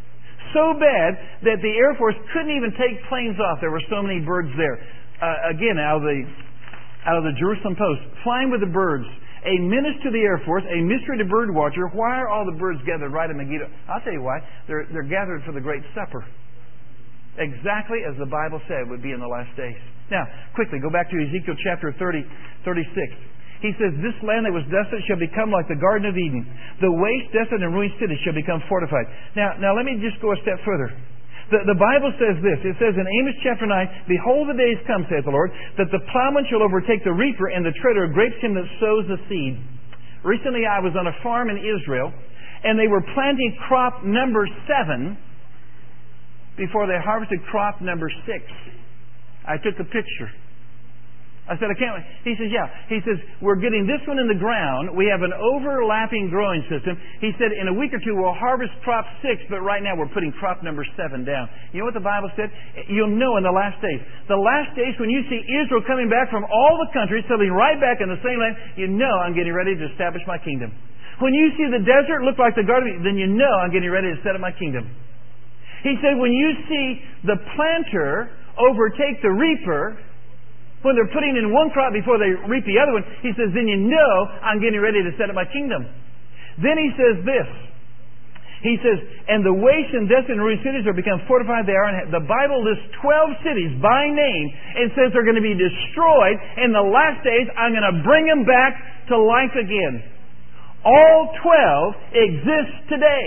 So bad that the Air Force couldn't even take planes off. There were so many birds there. Again, out of the Jerusalem Post, flying with the birds. A menace to the Air Force, a mystery to bird watcher. Why are all the birds gathered right in Megiddo? I'll tell you why. They're gathered for the Great Supper. Exactly as the Bible said would be in the last days. Now, quickly, go back to Ezekiel chapter 36. He says, this land that was desolate shall become like the Garden of Eden. The waste, desolate, and ruined cities shall become fortified. Now let me just go a step further. The Bible says this. It says in Amos chapter 9, behold, the days come, saith the Lord, that the plowman shall overtake the reaper, and the treader of grapes him that sows the seed. Recently I was on a farm in Israel, and they were planting crop number 7 before they harvested crop number 6. I took a picture. I said, I can't wait. He says, yeah. He says, we're getting this one in the ground. We have an overlapping growing system. He said, in a week or two, we'll harvest crop 6, but right now we're putting crop number 7 down. You know what the Bible said? You'll know in the last days. The last days when you see Israel coming back from all the countries, settling right back in the same land, you know I'm getting ready to establish my kingdom. When you see the desert look like the Garden, then you know I'm getting ready to set up my kingdom. He said, when you see the planter overtake the reaper, when they're putting in one crop before they reap the other one, he says, then you know I'm getting ready to set up my kingdom. Then he says this. He says, and the waste and desolate and ruined cities are become fortified. They are. The Bible lists 12 cities by name and says they're going to be destroyed. In the last days, I'm going to bring them back to life again. All 12 exist today.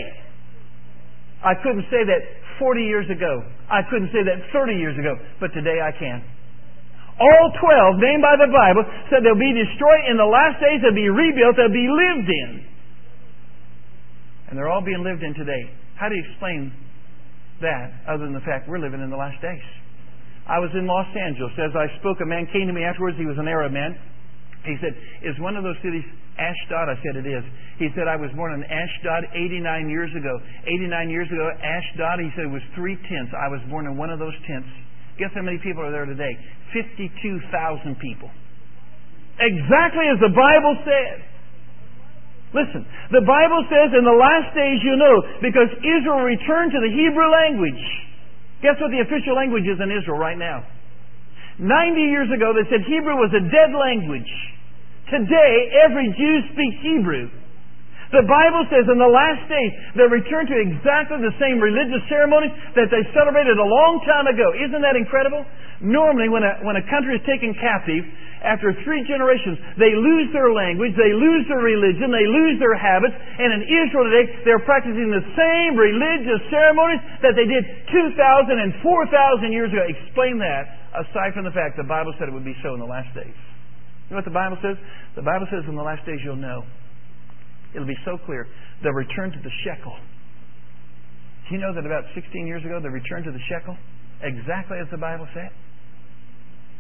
I couldn't say that 40 years ago. I couldn't say that 30 years ago. But today I can. All 12, named by the Bible, said they'll be destroyed in the last days. They'll be rebuilt. They'll be lived in. And they're all being lived in today. How do you explain that other than the fact we're living in the last days? I was in Los Angeles. As I spoke, a man came to me afterwards. He was an Arab man. He said, is one of those cities Ashdod? I said, it is. He said, I was born in Ashdod 89 years ago. 89 years ago, Ashdod, he said, was 3 tents. I was born in one of those tents. Guess how many people are there today? 52,000 people. Exactly as the Bible said. Listen, the Bible says in the last days you'll know, because Israel returned to the Hebrew language. Guess what the official language is in Israel right now? 90 years ago they said Hebrew was a dead language. Today every Jew speaks Hebrew. The Bible says in the last days they'll return to exactly the same religious ceremonies that they celebrated a long time ago. Isn't that incredible? Normally when a country is taken captive, after 3 generations, they lose their language, they lose their religion, they lose their habits, and in Israel today they're practicing the same religious ceremonies that they did 2,000 and 4,000 years ago. Explain that, aside from the fact the Bible said it would be so in the last days. You know what the Bible says? The Bible says in the last days you'll know. It'll be so clear. The return to the shekel. Do you know that about 16 years ago, the return to the shekel? Exactly as the Bible said.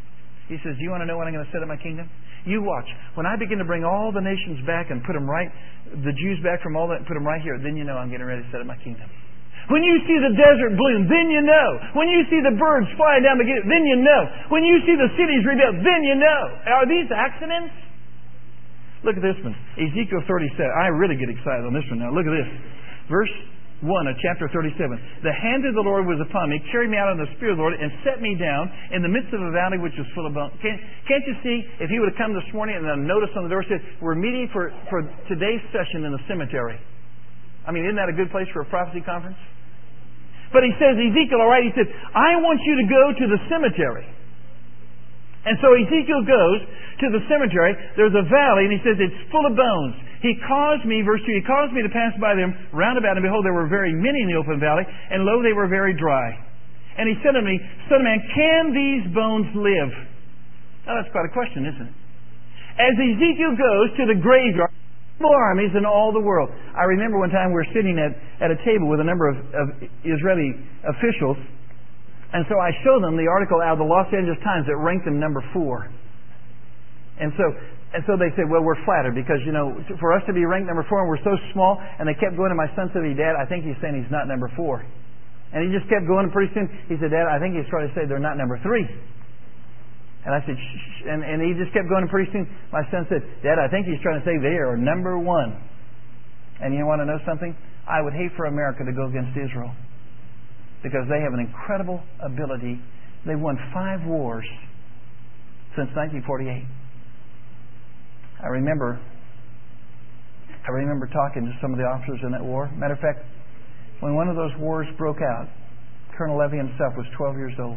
He says, do you want to know when I'm going to set up my kingdom? You watch. When I begin to bring all the nations back and put them right, the Jews back from all that and put them right here, then you know I'm getting ready to set up my kingdom. When you see the desert bloom, then you know. When you see the birds flying down the gate, then you know. When you see the cities rebuilt, then you know. Are these accidents? Look at this one. Ezekiel 37. I really get excited on this one now. Look at this. Verse 1 of chapter 37. The hand of the Lord was upon me, carried me out in the Spirit of the Lord, and set me down in the midst of a valley which was full of bones. Can't you see, if he would have come this morning and a notice on the door said, we're meeting for today's session in the cemetery. I mean, isn't that a good place for a prophecy conference? But he says, Ezekiel, all right, he said, I want you to go to the cemetery. And so Ezekiel goes to the cemetery. There's a valley, and he says, it's full of bones. He caused me, verse 2, he caused me to pass by them round about, and behold, there were very many in the open valley, and lo, they were very dry. And he said to me, Son of man, can these bones live? Now, that's quite a question, isn't it? As Ezekiel goes to the graveyard, more armies in all the world. I remember one time we were sitting at a table with a number of Israeli officials, and so I showed them the article out of the Los Angeles Times that ranked them number 4. And so they said, well, we're flattered because, you know, for us to be ranked number 4 and we're so small, and they kept going, and my son said, Dad, I think he's saying he's not number 4. And he just kept going, and pretty soon he said, Dad, I think he's trying to say they're not number 3. And I said, shh, and he just kept going, and pretty soon my son said, Dad, I think he's trying to say they are number 1. And you want to know something? I would hate for America to go against Israel because they have an incredible ability. They've won 5 wars since 1948. I remember talking to some of the officers in that war. Matter of fact, when one of those wars broke out, Colonel Levy himself was 12 years old.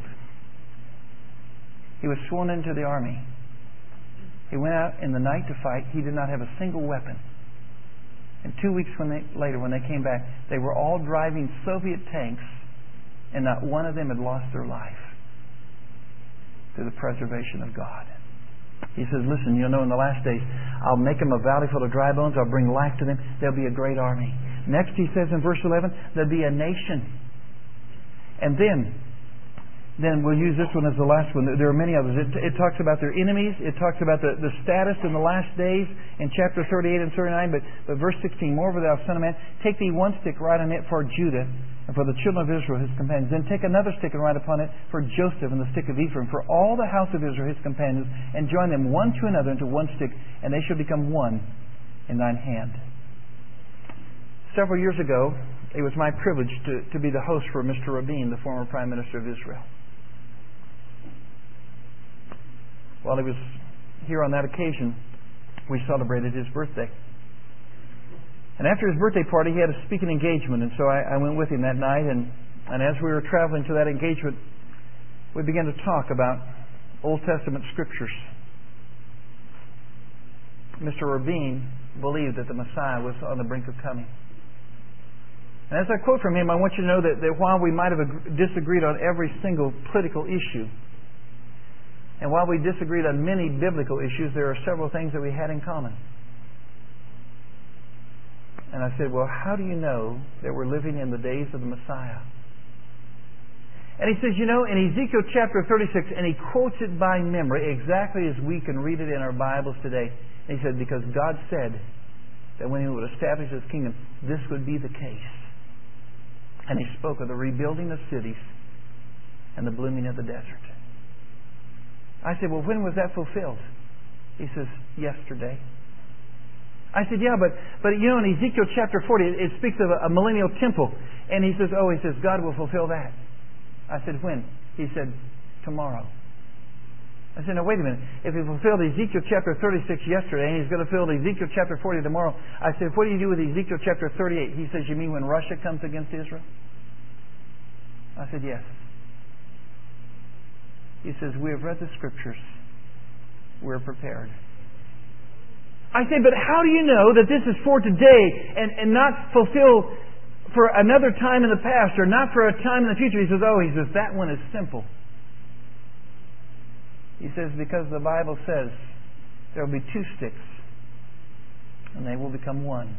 He was sworn into the army. He went out in the night to fight. He did not have a single weapon. And 2 weeks later, when they came back, they were all driving Soviet tanks, and not one of them had lost their life through the preservation of God. He says, listen, you'll know in the last days, I'll make them a valley full of dry bones. I'll bring life to them. There'll be a great army. Next, he says in verse 11, there'll be a nation. And then we'll use this one as the last one. There are many others. It talks about their enemies. It talks about the status in the last days in chapter 38 and 39. But verse 16, moreover, thou son of man, take thee one stick, write on it for Judah, and for the children of Israel, his companions. Then take another stick and write upon it for Joseph and the stick of Ephraim, for all the house of Israel, his companions, and join them one to another into one stick, and they shall become one in thine hand. Several years ago, it was my privilege to be the host for Mr. Rabin, the former Prime Minister of Israel. While he was here on that occasion, we celebrated his birthday. And after his birthday party, he had a speaking engagement, and so I went with him that night, and as we were traveling to that engagement, we began to talk about Old Testament scriptures. Mr. Rabin believed that the Messiah was on the brink of coming. And as I quote from him, I want you to know that while we might have disagreed on every single political issue, and while we disagreed on many biblical issues, there are several things that we had in common. And I said, well, how do you know that we're living in the days of the Messiah? And he says, you know, in Ezekiel chapter 36, and he quotes it by memory exactly as we can read it in our Bibles today. And he said, because God said that when he would establish his kingdom, this would be the case. And he spoke of the rebuilding of cities and the blooming of the desert. I said, well, when was that fulfilled? He says, yesterday. I said, yeah, but you know, in Ezekiel chapter 40, it speaks of a millennial temple. And he says, God will fulfill that. I said, when? He said, tomorrow. I said, no, wait a minute. If he fulfilled Ezekiel chapter 36 yesterday, and he's going to fulfill Ezekiel chapter 40 tomorrow, I said, what do you do with Ezekiel chapter 38? He says, you mean when Russia comes against Israel? I said, yes. He says, we have read the scriptures. We're prepared. I say, but how do you know that this is for today and not fulfilled for another time in the past or not for a time in the future? He says, that one is simple. He says, because the Bible says there will be 2 sticks and they will become one.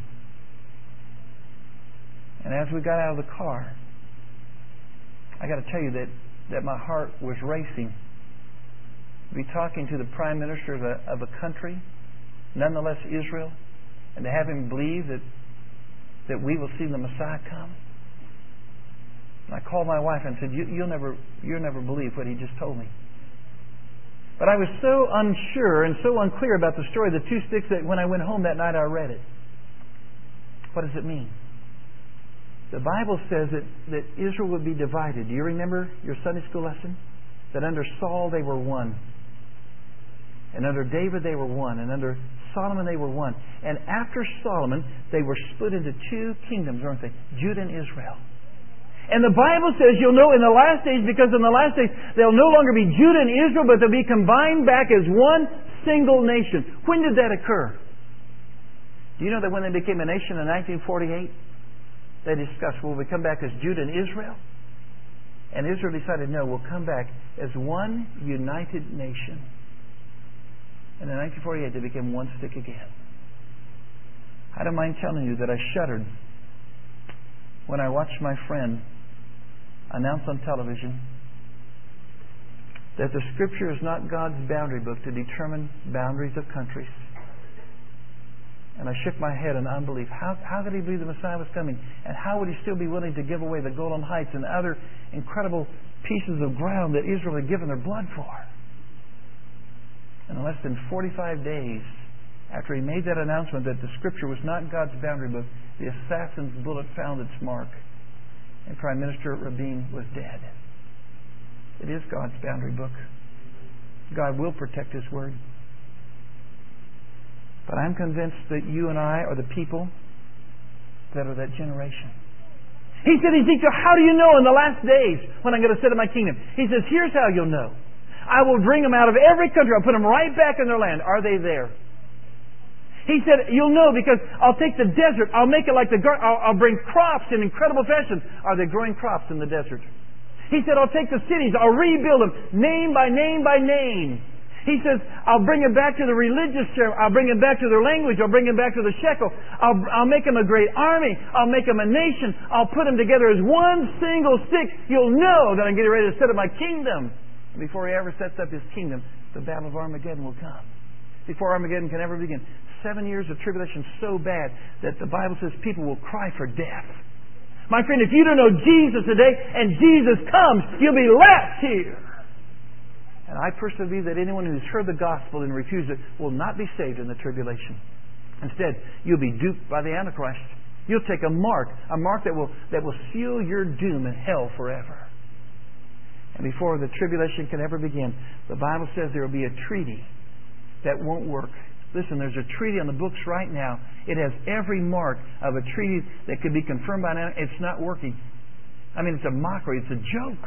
And as we got out of the car, I got to tell you that my heart was racing to be talking to the Prime Minister of a country, nonetheless Israel, and to have him believe that we will see the Messiah come. And I called my wife and said, you'll never believe what he just told me. But I was so unsure and so unclear about the story of the two sticks that when I went home that night I read it. What does it mean? The Bible says that Israel would be divided. Do you remember your Sunday school lesson? That under Saul they were one. And under David they were one. And under Solomon they were one. And after Solomon they were split into two kingdoms, weren't they? Judah and Israel. And the Bible says you'll know in the last days, because in the last days they'll no longer be Judah and Israel, but they'll be combined back as one single nation. When did that occur? Do you know that when they became a nation in 1948, they discussed, will we come back as Judah and Israel? And Israel decided, no, we'll come back as one united nation. And in 1948 they became one stick again. I don't mind telling you that I shuddered when I watched my friend announce on television that the Scripture is not God's boundary book to determine boundaries of countries. And I shook my head in unbelief. How could he believe the Messiah was coming? And how would he still be willing to give away the Golan Heights and other incredible pieces of ground that Israel had given their blood for? And in less than 45 days after he made that announcement that the Scripture was not God's boundary book, the assassin's bullet found its mark, and Prime Minister Rabin was dead. It is God's boundary book. God will protect His Word. But I'm convinced that you and I are the people that are that generation. He said, Ezekiel, how do you know in the last days when I'm going to sit in my kingdom? He says, here's how you'll know. I will bring them out of every country. I'll put them right back in their land. Are they there? He said, you'll know because I'll take the desert. I'll make it like I'll bring crops in incredible fashion. Are they growing crops in the desert? He said, I'll take the cities. I'll rebuild them name by name by name. He says, I'll bring them back to the religious share. I'll bring them back to their language. I'll bring them back to the shekel. I'll make them a great army. I'll make them a nation. I'll put them together as one single stick. You'll know that I'm getting ready to set up my kingdom. And before He ever sets up His kingdom, the battle of Armageddon will come. Before Armageddon can ever begin. 7 years of tribulation so bad that the Bible says people will cry for death. My friend, if you don't know Jesus today and Jesus comes, you'll be left here. And I personally believe that anyone who's heard the gospel and refused it will not be saved in the tribulation. Instead, you'll be duped by the Antichrist. You'll take a mark that will seal your doom in hell forever. And before the tribulation can ever begin, the Bible says there will be a treaty that won't work. Listen, there's a treaty on the books right now. It has every mark of a treaty that could be confirmed by now. It's not working. I mean, it's a mockery. It's a joke.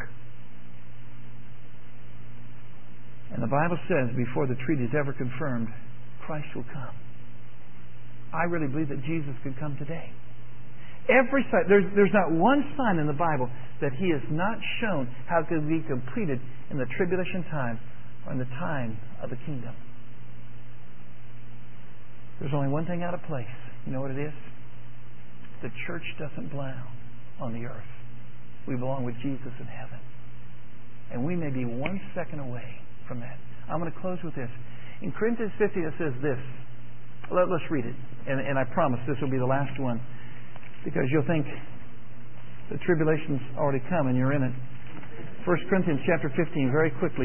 And the Bible says before the treaty is ever confirmed, Christ will come. I really believe that Jesus could come today. Every sign, there's not one sign in the Bible that He has not shown how it could be completed in the tribulation time or in the time of the kingdom. There's only one thing out of place. You know what it is? The church doesn't belong on the earth. We belong with Jesus in heaven. And we may be 1 second away from that. I'm going to close with this. In Corinthians 15 it says this. Let's read it. And I promise this will be the last one. Because you'll think the tribulation's already come and you're in it. 1 Corinthians chapter 15, very quickly.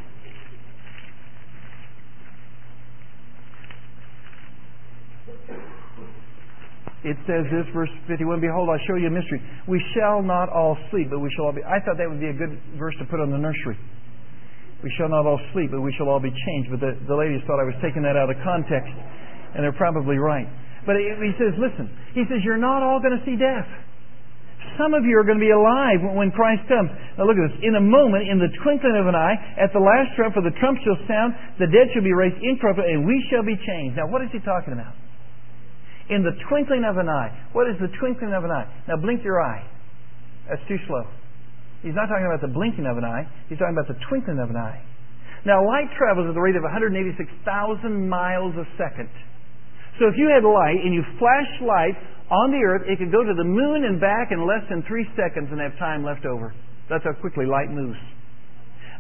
It says this, verse 51, Behold, I show you a mystery. We shall not all sleep, but we shall all be... I thought that would be a good verse to put on the nursery. We shall not all sleep, but we shall all be changed. But the ladies thought I was taking that out of context, and they're probably right. But he says, listen, he says, you're not all going to see death. Some of you are going to be alive when Christ comes. Now look at this. In a moment, in the twinkling of an eye, at the last trump, for the trump shall sound, the dead shall be raised incorruptible, and we shall be changed. Now what is he talking about? In the twinkling of an eye. What is the twinkling of an eye? Now blink your eye. That's too slow. He's not talking about the blinking of an eye. He's talking about the twinkling of an eye. Now light travels at the rate of 186,000 miles a second. So if you had light and you flash light on the earth, it could go to the moon and back in less than 3 seconds and have time left over. That's how quickly light moves.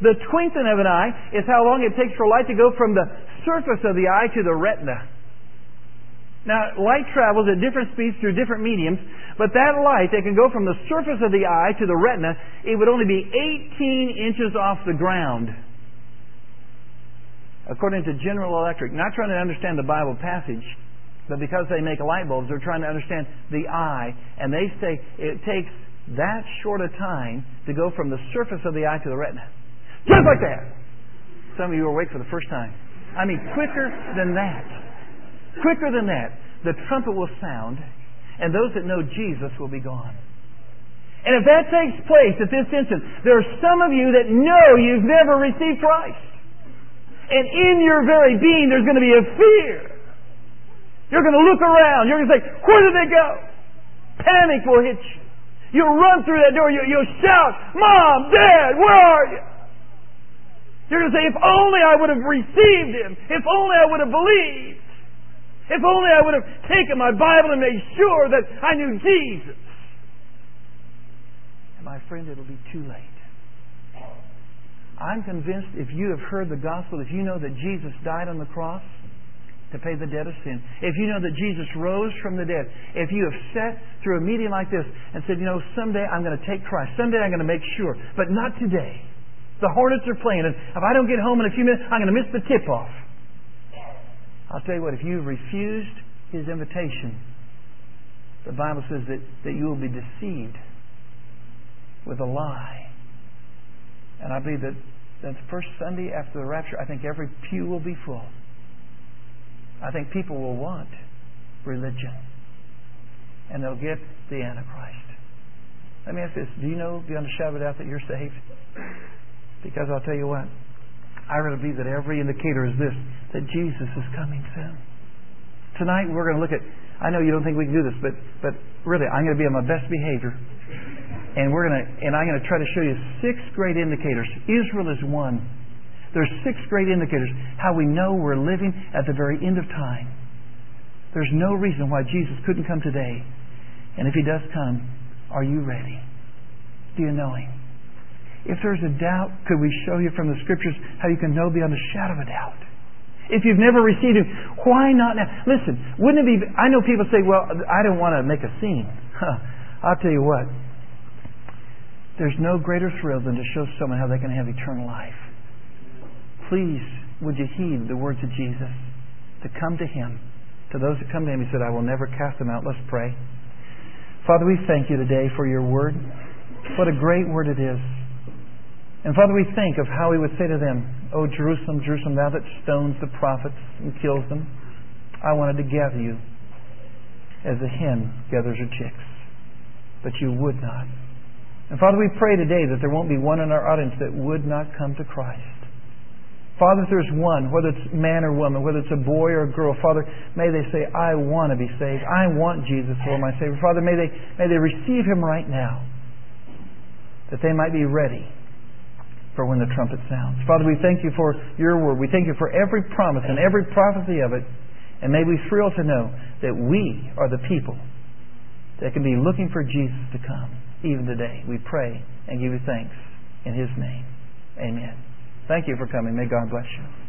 The twinkling of an eye is how long it takes for light to go from the surface of the eye to the retina. Now, light travels at different speeds through different mediums, but that light that can go from the surface of the eye to the retina, it would only be 18 inches off the ground. According to General Electric, not trying to understand the Bible passage, but because they make light bulbs, they're trying to understand the eye, and they say it takes that short a time to go from the surface of the eye to the retina. Just like that! Some of you are awake for the first time. I mean, quicker than that. Quicker than that, the trumpet will sound, and those that know Jesus will be gone. And if that takes place at this instant, there are some of you that know you've never received Christ. And in your very being, there's going to be a fear. You're going to look around. You're going to say, where did they go? Panic will hit you. You'll run through that door. You'll shout, Mom, Dad, where are you? You're going to say, if only I would have received Him. If only I would have believed. If only I would have taken my Bible and made sure that I knew Jesus. And my friend, it'll be too late. I'm convinced if you have heard the gospel, if you know that Jesus died on the cross to pay the debt of sin, if you know that Jesus rose from the dead, if you have sat through a meeting like this and said, someday I'm going to take Christ, someday I'm going to make sure, but not today. The Hornets are playing, and if I don't get home in a few minutes, I'm going to miss the tip-off. I'll tell you what, if you refused His invitation, the Bible says that you will be deceived with a lie. And I believe that the first Sunday after the rapture, I think every pew will be full. I think people will want religion. And they'll get the Antichrist. Let me ask this. Do you know beyond a shadow of a doubt that you're saved? Because I'll tell you what, I really believe that every indicator is this, that Jesus is coming soon. Tonight we're going to look at, I know you don't think we can do this, but really I'm going to be on my best behavior. And I'm going to try to show you 6 great indicators. Israel is one. There's 6 great indicators how we know we're living at the very end of time. There's no reason why Jesus couldn't come today. And if He does come, are you ready? Do you know Him? If there's a doubt, could we show you from the Scriptures how you can know beyond a shadow of a doubt? If you've never received Him, why not now? Listen, wouldn't it be... I know people say, well, I don't want to make a scene. I'll tell you what. There's no greater thrill than to show someone how they can have eternal life. Please, would you heed the words of Jesus? To come to Him. To those who come to Him, He said, I will never cast them out. Let's pray. Father, we thank You today for Your Word. What a great Word it is. And Father, we think of how He would say to them, O Jerusalem, Jerusalem, thou that stones the prophets and kills them, I wanted to gather you as a hen gathers her chicks. But you would not. And Father, we pray today that there won't be one in our audience that would not come to Christ. Father, if there's one, whether it's man or woman, whether it's a boy or a girl, Father, may they say, I want to be saved. I want Jesus for my Savior. Father, may they receive Him right now, that they might be ready for when the trumpet sounds. Father, we thank You for Your Word. We thank You for every promise and every prophecy of it. And may we thrill to know that we are the people that can be looking for Jesus to come even today. We pray and give You thanks in His name. Amen. Thank you for coming. May God bless you.